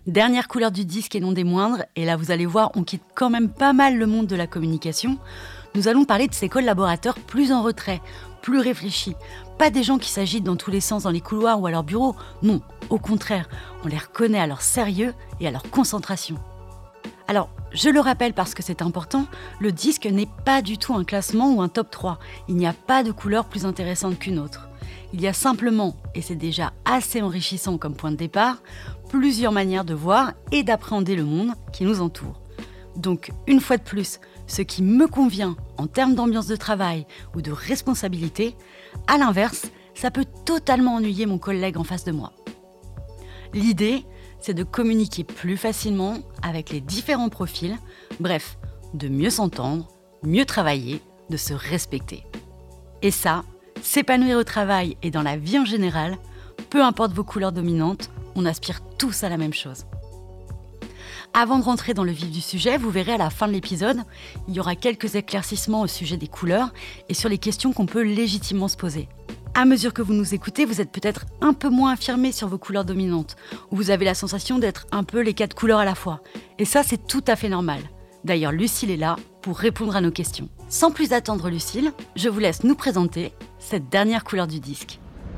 Dernière couleur du disque et non des moindres, et là vous allez voir, on quitte quand même pas mal le monde de la communication. Nous allons parler de ces collaborateurs plus en retrait, plus réfléchis. Pas des gens qui s'agitent dans tous les sens dans les couloirs ou à leur bureau. Non, au contraire, on les reconnaît à leur sérieux et à leur concentration. Alors, je le rappelle parce que c'est important, le disque n'est pas du tout un classement ou un top 3. Il n'y a pas de couleur plus intéressante qu'une autre. Il y a simplement, et c'est déjà assez enrichissant comme point de départ, plusieurs manières de voir et d'appréhender le monde qui nous entoure. Donc, une fois de plus, ce qui me convient en termes d'ambiance de travail ou de responsabilité, à l'inverse, ça peut totalement ennuyer mon collègue en face de moi. L'idée, c'est de communiquer plus facilement avec les différents profils, bref, de mieux s'entendre, mieux travailler, de se respecter. Et ça, s'épanouir au travail et dans la vie en général, peu importe vos couleurs dominantes, on aspire tous à la même chose. Avant de rentrer dans le vif du sujet, vous verrez à la fin de l'épisode, il y aura quelques éclaircissements au sujet des couleurs et sur les questions qu'on peut légitimement se poser. À mesure que vous nous écoutez, vous êtes peut-être un peu moins affirmé sur vos couleurs dominantes, ou vous avez la sensation d'être un peu les 4 couleurs à la fois. Et ça, c'est tout à fait normal. D'ailleurs, Lucille est là pour répondre à nos questions. Sans plus attendre, Lucille, je vous laisse nous présenter cette dernière couleur du disque.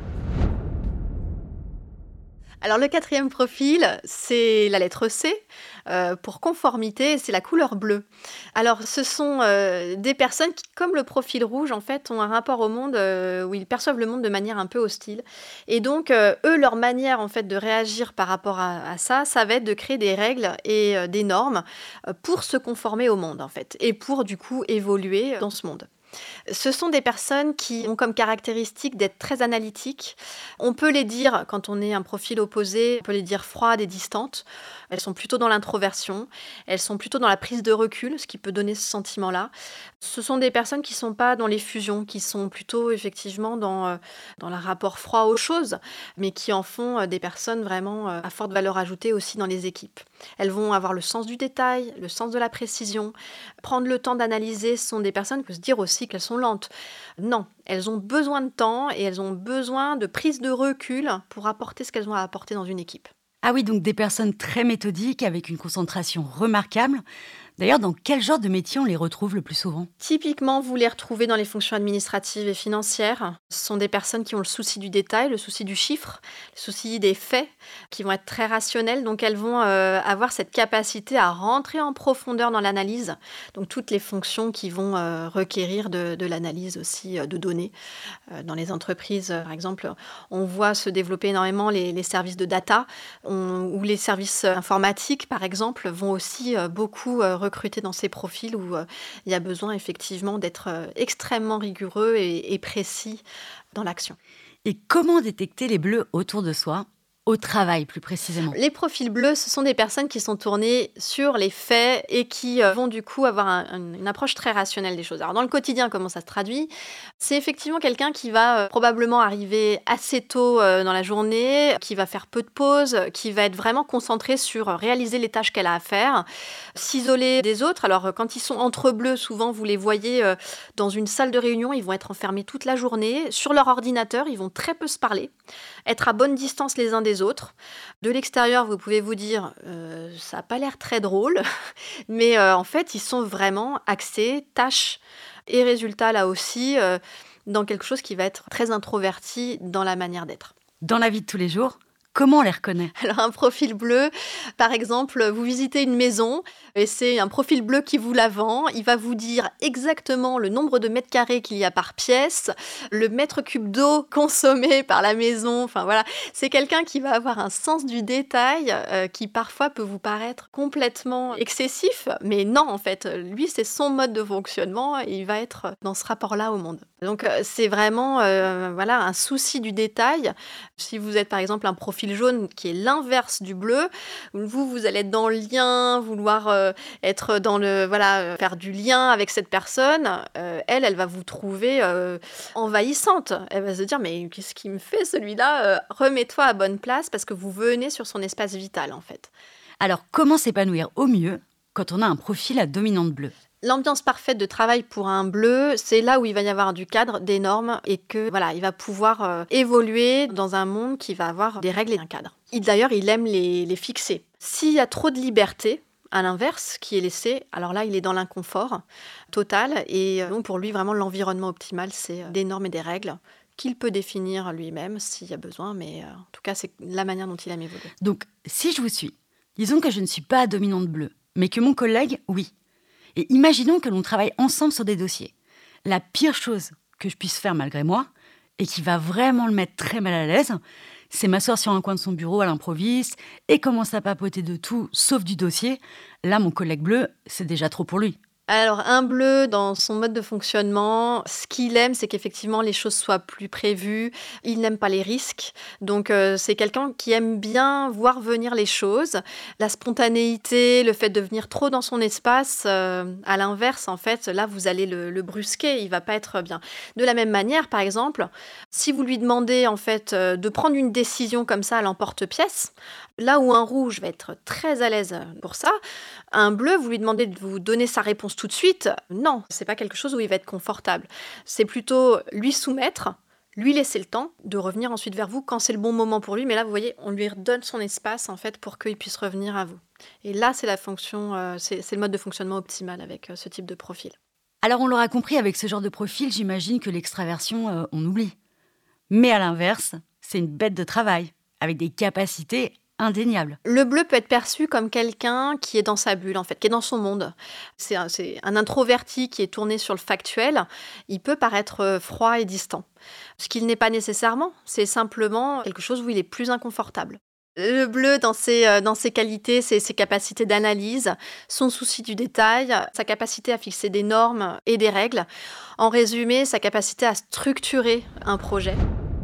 Alors le 4e profil, c'est la lettre C. Pour conformité, c'est la couleur bleue. Alors ce sont des personnes qui, comme le profil rouge, en fait, ont un rapport au monde où ils perçoivent le monde de manière un peu hostile. Et donc, eux, leur manière en fait, de réagir par rapport à ça va être de créer des règles et des normes pour se conformer au monde, en fait, et pour, du coup, évoluer dans ce monde. Ce sont des personnes qui ont comme caractéristique d'être très analytiques. On peut les dire, quand on est un profil opposé, on peut les dire froides et distantes. Elles sont plutôt dans l'introversion, elles sont plutôt dans la prise de recul, ce qui peut donner ce sentiment-là. Ce sont des personnes qui ne sont pas dans les fusions, qui sont plutôt effectivement dans le rapport froid aux choses, mais qui en font des personnes vraiment à forte valeur ajoutée aussi dans les équipes. Elles vont avoir le sens du détail, le sens de la précision. Prendre le temps d'analyser, ce sont des personnes qui peuvent se dire aussi qu'elles sont lentes. Non, elles ont besoin de temps et elles ont besoin de prise de recul pour apporter ce qu'elles ont à apporter dans une équipe. Ah oui, donc des personnes très méthodiques, avec une concentration remarquable. D'ailleurs, dans quel genre de métier on les retrouve le plus souvent ? Typiquement, vous les retrouvez dans les fonctions administratives et financières. Ce sont des personnes qui ont le souci du détail, le souci du chiffre, le souci des faits, qui vont être très rationnelles. Donc, elles vont avoir cette capacité à rentrer en profondeur dans l'analyse. Donc, toutes les fonctions qui vont requérir de l'analyse aussi de données. Dans les entreprises, par exemple, on voit se développer énormément les services de data ou les services informatiques, par exemple, vont aussi beaucoup recruter dans ces profils où il y a besoin effectivement d'être extrêmement rigoureux et précis dans l'action. Et comment détecter les bleus autour de soi ? Au travail, plus précisément. Les profils bleus, ce sont des personnes qui sont tournées sur les faits et qui vont du coup avoir une approche très rationnelle des choses. Alors dans le quotidien, comment ça se traduit ? C'est effectivement quelqu'un qui va probablement arriver assez tôt dans la journée, qui va faire peu de pauses, qui va être vraiment concentré sur réaliser les tâches qu'elle a à faire, s'isoler des autres. Alors quand ils sont entre bleus, souvent vous les voyez dans une salle de réunion, ils vont être enfermés toute la journée. Sur leur ordinateur, ils vont très peu se parler, être à bonne distance les uns des autres. De l'extérieur, vous pouvez vous dire ça n'a pas l'air très drôle, mais en fait, ils sont vraiment axés, tâches et résultats là aussi, dans quelque chose qui va être très introverti dans la manière d'être. Dans la vie de tous les jours, comment on les reconnaît ? Alors un profil bleu, par exemple, vous visitez une maison et c'est un profil bleu qui vous la vend. Il va vous dire exactement le nombre de mètres carrés qu'il y a par pièce, le mètre cube d'eau consommé par la maison. Enfin voilà, c'est quelqu'un qui va avoir un sens du détail qui parfois peut vous paraître complètement excessif, mais non en fait, lui c'est son mode de fonctionnement et il va être dans ce rapport-là au monde. Donc c'est vraiment voilà, un souci du détail. Si vous êtes par exemple un profil jaune qui est l'inverse du bleu, vous allez être dans le lien, vouloir être dans le faire du lien avec cette personne. Elle va vous trouver envahissante. Elle va se dire mais qu'est-ce qu'il me fait celui-là ? Remets-toi à bonne place parce que vous venez sur son espace vital en fait. Alors comment s'épanouir au mieux quand on a un profil à dominante bleue ? L'ambiance parfaite de travail pour un bleu, c'est là où il va y avoir du cadre, des normes et que voilà, il va pouvoir évoluer dans un monde qui va avoir des règles et un cadre. D'ailleurs, il aime les fixer. S'il y a trop de liberté, à l'inverse, qui est laissé, alors là, il est dans l'inconfort total. Et donc, pour lui, vraiment, l'environnement optimal, c'est des normes et des règles qu'il peut définir lui-même s'il y a besoin. Mais en tout cas, c'est la manière dont il aime évoluer. Donc, si je vous suis, disons que je ne suis pas dominante bleue, mais que mon collègue, oui. Et imaginons que l'on travaille ensemble sur des dossiers. La pire chose que je puisse faire malgré moi, et qui va vraiment le mettre très mal à l'aise, c'est m'asseoir sur un coin de son bureau à l'improviste et commencer à papoter de tout, sauf du dossier. Là, mon collègue bleu, c'est déjà trop pour lui. Alors, un bleu, dans son mode de fonctionnement, ce qu'il aime, c'est qu'effectivement, les choses soient plus prévues. Il n'aime pas les risques. Donc, c'est quelqu'un qui aime bien voir venir les choses. La spontanéité, le fait de venir trop dans son espace, à l'inverse, en fait, là, vous allez le brusquer. Il va pas être bien. De la même manière, par exemple, si vous lui demandez, en fait, de prendre une décision comme ça à l'emporte-pièce, là où un rouge va être très à l'aise pour ça, un bleu, vous lui demandez de vous donner sa réponse tout de suite. Non, c'est pas quelque chose où il va être confortable. C'est plutôt lui soumettre, lui laisser le temps de revenir ensuite vers vous quand c'est le bon moment pour lui. Mais là, vous voyez, on lui redonne son espace en fait pour qu'il puisse revenir à vous. Et là, c'est la fonction, c'est le mode de fonctionnement optimal avec ce type de profil. Alors on l'aura compris, avec ce genre de profil, j'imagine que l'extraversion, on oublie. Mais à l'inverse, c'est une bête de travail, avec des capacités indéniable. Le bleu peut être perçu comme quelqu'un qui est dans sa bulle, en fait, qui est dans son monde. C'est un introverti qui est tourné sur le factuel. Il peut paraître froid et distant. Ce qu'il n'est pas nécessairement, c'est simplement quelque chose où il est plus inconfortable. Le bleu, dans ses qualités, c'est ses capacités d'analyse, son souci du détail, sa capacité à fixer des normes et des règles. En résumé, sa capacité à structurer un projet.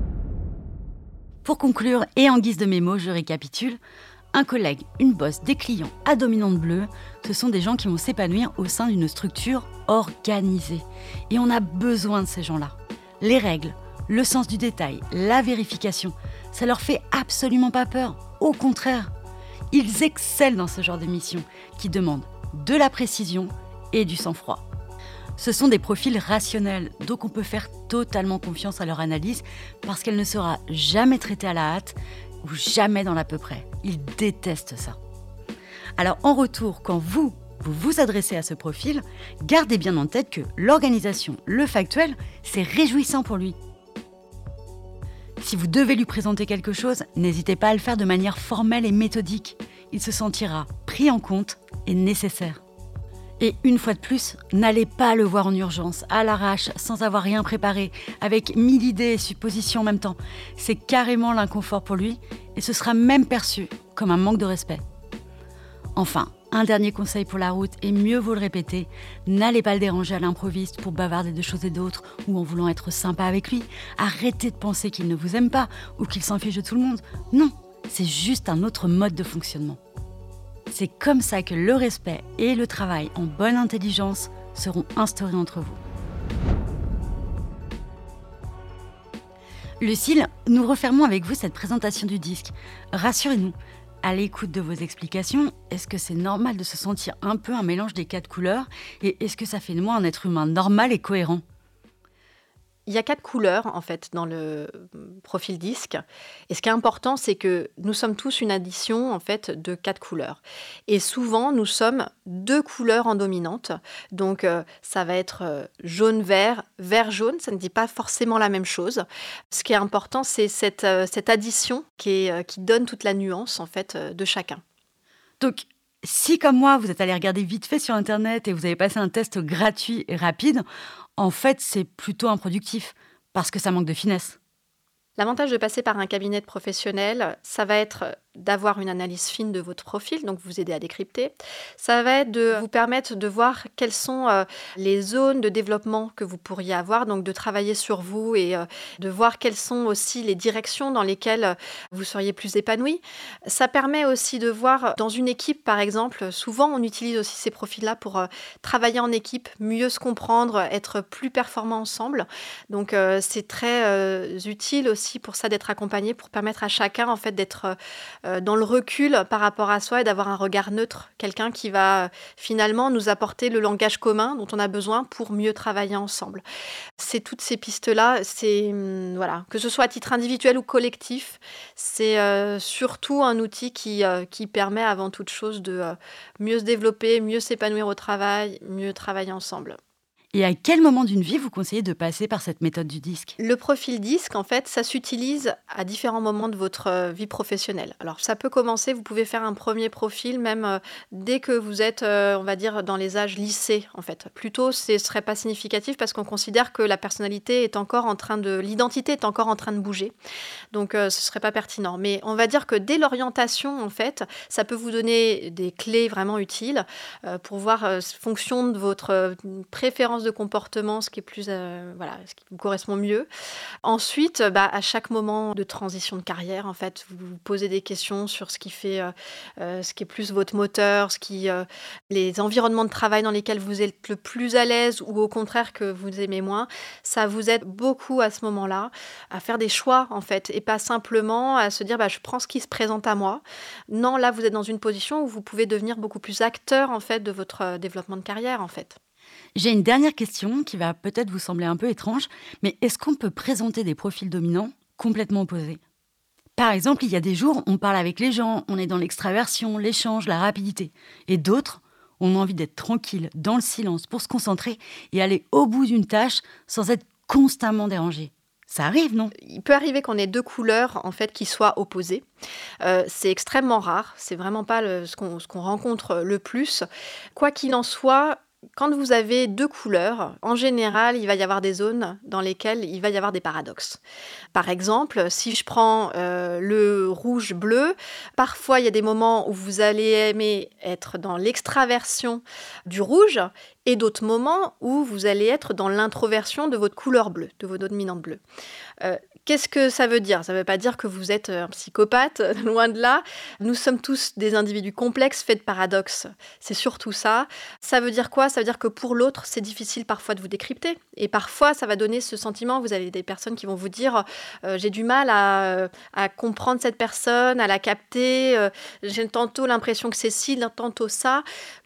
Pour conclure, et en guise de mémo, je récapitule. Un collègue, une boss, des clients à dominante bleue, ce sont des gens qui vont s'épanouir au sein d'une structure organisée. Et on a besoin de ces gens-là. Les règles, le sens du détail, la vérification, ça leur fait absolument pas peur. Au contraire, ils excellent dans ce genre de mission qui demandent de la précision et du sang-froid. Ce sont des profils rationnels, donc on peut faire totalement confiance à leur analyse parce qu'elle ne sera jamais traitée à la hâte ou jamais dans l'à peu près. Ils détestent ça. Alors en retour, quand vous vous adressez à ce profil, gardez bien en tête que l'organisation, le factuel, c'est réjouissant pour lui. Si vous devez lui présenter quelque chose, n'hésitez pas à le faire de manière formelle et méthodique. Il se sentira pris en compte et nécessaire. Et une fois de plus, n'allez pas le voir en urgence, à l'arrache, sans avoir rien préparé, avec 1000 idées et suppositions en même temps. C'est carrément l'inconfort pour lui et ce sera même perçu comme un manque de respect. Enfin, un dernier conseil pour la route, et mieux vaut le répéter, n'allez pas le déranger à l'improviste pour bavarder de choses et d'autres ou en voulant être sympa avec lui. Arrêtez de penser qu'il ne vous aime pas ou qu'il s'en fiche de tout le monde. Non, c'est juste un autre mode de fonctionnement. C'est comme ça que le respect et le travail en bonne intelligence seront instaurés entre vous. Lucille, nous refermons avec vous cette présentation du disque. Rassurez-nous, à l'écoute de vos explications, est-ce que c'est normal de se sentir un peu un mélange des 4 couleurs et est-ce que ça fait de moi un être humain normal et cohérent ? Il y a 4 couleurs, en fait, dans le profil disque. Et ce qui est important, c'est que nous sommes tous une addition, en fait, de 4 couleurs. Et souvent, nous sommes 2 couleurs en dominante. Donc, ça va être jaune-vert, vert-jaune. Ça ne dit pas forcément la même chose. Ce qui est important, c'est cette addition qui donne toute la nuance, en fait, de chacun. Donc, si comme moi, vous êtes allé regarder vite fait sur Internet et vous avez passé un test gratuit et rapide, en fait, c'est plutôt improductif parce que ça manque de finesse. L'avantage de passer par un cabinet de professionnels, ça va être d'avoir une analyse fine de votre profil, donc vous aider à décrypter. Ça va être de vous permettre de voir quelles sont les zones de développement que vous pourriez avoir, donc de travailler sur vous et de voir quelles sont aussi les directions dans lesquelles vous seriez plus épanoui. Ça permet aussi de voir dans une équipe, par exemple, souvent on utilise aussi ces profils-là pour travailler en équipe, mieux se comprendre, être plus performants ensemble. Donc c'est très utile aussi pour ça d'être accompagné, pour permettre à chacun en fait d'être dans le recul par rapport à soi et d'avoir un regard neutre, quelqu'un qui va finalement nous apporter le langage commun dont on a besoin pour mieux travailler ensemble. C'est toutes ces pistes-là, voilà, que ce soit à titre individuel ou collectif, c'est surtout un outil qui permet avant toute chose de mieux se développer, mieux s'épanouir au travail, mieux travailler ensemble. Et à quel moment d'une vie vous conseillez de passer par cette méthode du disque ? Le profil disque, en fait, ça s'utilise à différents moments de votre vie professionnelle. Alors, ça peut commencer, vous pouvez faire un premier profil même dès que vous êtes, on va dire, dans les âges lycée, en fait. Plutôt, ce ne serait pas significatif parce qu'on considère que la personnalité est encore l'identité est encore en train de bouger. Donc, ce ne serait pas pertinent. Mais on va dire que dès l'orientation, en fait, ça peut vous donner des clés vraiment utiles pour voir, fonction de votre préférence de comportement, ce qui est plus, ce qui vous correspond mieux. Ensuite, à chaque moment de transition de carrière, en fait, vous vous posez des questions sur ce qui est plus votre moteur, les environnements de travail dans lesquels vous êtes le plus à l'aise ou au contraire que vous aimez moins. Ça vous aide beaucoup à ce moment-là à faire des choix, en fait, et pas simplement à se dire je prends ce qui se présente à moi. Non, là, vous êtes dans une position où vous pouvez devenir beaucoup plus acteur, en fait, de votre développement de carrière, en fait. J'ai une dernière question qui va peut-être vous sembler un peu étrange, mais est-ce qu'on peut présenter des profils dominants complètement opposés ? Par exemple, il y a des jours, on parle avec les gens, on est dans l'extraversion, l'échange, la rapidité. Et d'autres, on a envie d'être tranquille, dans le silence, pour se concentrer et aller au bout d'une tâche sans être constamment dérangé. Ça arrive, non ? Il peut arriver qu'on ait deux couleurs en fait qui soient opposées. C'est extrêmement rare, c'est vraiment pas ce qu'on rencontre le plus. Quoi qu'il en soit, quand vous avez deux couleurs, en général, il va y avoir des zones dans lesquelles il va y avoir des paradoxes. Par exemple, si je prends le rouge-bleu, parfois il y a des moments où vous allez aimer être dans l'extraversion du rouge et d'autres moments où vous allez être dans l'introversion de votre couleur bleue, de votre dominante bleue. Qu'est-ce que ça veut dire ? Ça ne veut pas dire que vous êtes un psychopathe, loin de là. Nous sommes tous des individus complexes faits de paradoxes. C'est surtout ça. Ça veut dire quoi ? Ça veut dire que pour l'autre, c'est difficile parfois de vous décrypter. Et parfois, ça va donner ce sentiment. Vous avez des personnes qui vont vous dire j'ai du mal à comprendre cette personne, à la capter. J'ai tantôt l'impression que c'est ci, tantôt ça.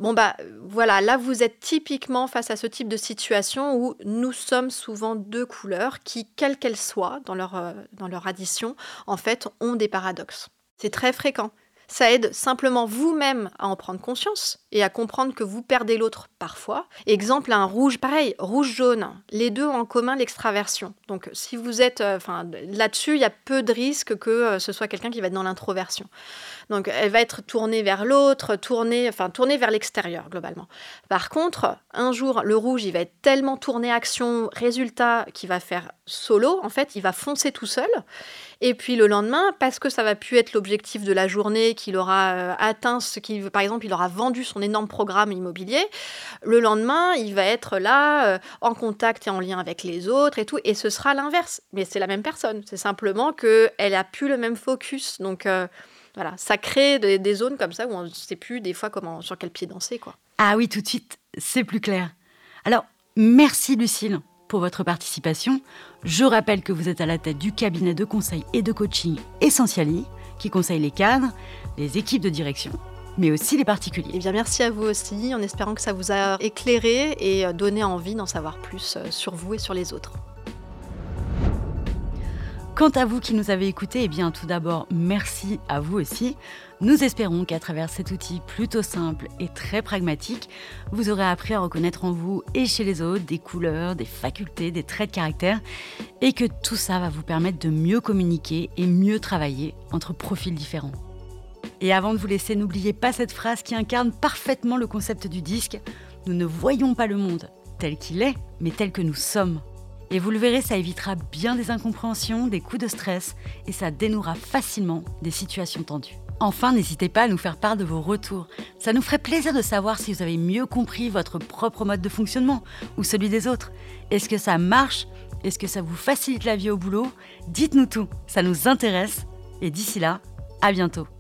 Voilà, là, vous êtes typiquement face à ce type de situation où nous sommes souvent deux couleurs qui, quelles qu'elles soient, dans leur addition, en fait, ont des paradoxes. C'est très fréquent. Ça aide simplement vous-même à en prendre conscience et à comprendre que vous perdez l'autre parfois. Exemple, un rouge, pareil, rouge-jaune. Les deux ont en commun l'extraversion. Donc, si vous êtes là-dessus, il y a peu de risques que ce soit quelqu'un qui va être dans l'introversion. Donc, elle va être tournée vers l'autre, tournée vers l'extérieur, globalement. Par contre, un jour, le rouge, il va être tellement tourné action, résultat, qu'il va faire solo. En fait, il va foncer tout seul. Et puis, le lendemain, parce que ça va plus être l'objectif de la journée, qu'il aura atteint par exemple, il aura vendu son énorme programme immobilier, le lendemain, il va être là, en contact et en lien avec les autres et tout. Et ce sera l'inverse. Mais c'est la même personne. C'est simplement qu'elle n'a plus le même focus. Donc, voilà, ça crée des zones comme ça où on ne sait plus des fois sur quel pied danser, quoi. Ah oui, tout de suite, c'est plus clair. Alors, merci Lucille pour votre participation. Je rappelle que vous êtes à la tête du cabinet de conseil et de coaching Essentiali, qui conseille les cadres, les équipes de direction, mais aussi les particuliers. Eh bien, merci à vous aussi, en espérant que ça vous a éclairé et donné envie d'en savoir plus sur vous et sur les autres. Quant à vous qui nous avez écoutés, eh bien tout d'abord, merci à vous aussi. Nous espérons qu'à travers cet outil plutôt simple et très pragmatique, vous aurez appris à reconnaître en vous et chez les autres des couleurs, des facultés, des traits de caractère et que tout ça va vous permettre de mieux communiquer et mieux travailler entre profils différents. Et avant de vous laisser, n'oubliez pas cette phrase qui incarne parfaitement le concept du disque. Nous ne voyons pas le monde tel qu'il est, mais tel que nous sommes. Et vous le verrez, ça évitera bien des incompréhensions, des coups de stress et ça dénouera facilement des situations tendues. Enfin, n'hésitez pas à nous faire part de vos retours. Ça nous ferait plaisir de savoir si vous avez mieux compris votre propre mode de fonctionnement ou celui des autres. Est-ce que ça marche ? Est-ce que ça vous facilite la vie au boulot ? Dites-nous tout, ça nous intéresse. Et d'ici là, à bientôt.